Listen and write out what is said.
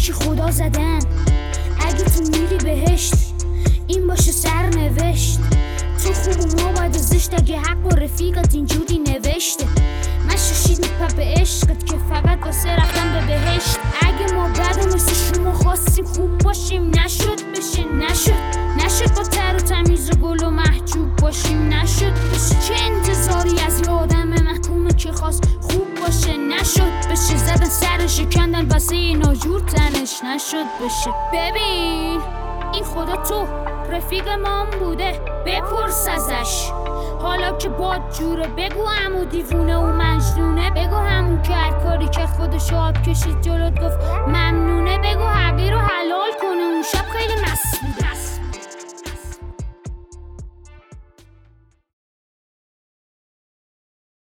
چی خدا زدن. اگه تو میری بهشت این باشه سرنوشت. تو خوب و ما باید زشت، اگه حق با رفیقت اینجوری نوشته. من ششید میپر به عشقت که فقط واسه رفتن به بهشت. اگه ما بعد مثل شما خواستیم خوب باشیم نشد بشه، نشد با تر و تمیز و گل و محجوب باشیم نشد بشه. چه انتظاری از یه آدم محکومه که خواست خوب باشه نشد بشه. زدن سرش کندن واسه یه ناجور تنش نشد بشه. ببین این خدا تو رفیق ما بوده، بپرس ازش حالا که باد جوره. بگو عمو دیوونه و مجنونه، بگو همون که هر کاری که خودش آب کشید جلوت گفت ممنونه. بگو حقی رو حلال کن